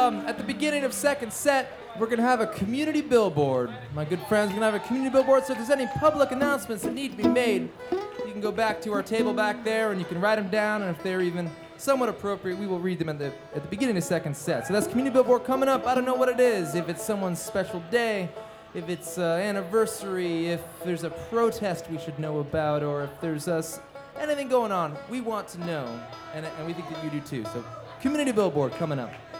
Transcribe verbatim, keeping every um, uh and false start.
um, at the beginning of second set, we're going to have a community billboard. My good friends, we're going to have a community billboard, so if there's any public announcements that need to be made, you can go back to our table back there and you can write them down, and if they're even somewhat appropriate, we will read them at the, at the beginning of second set. So that's community billboard coming up. I don't know what it is, if it's someone's special day, if it's uh, anniversary, if there's a protest we should know about, or if there's uh, anything going on. We want to know, and, and we think that you do too. So community billboard coming up.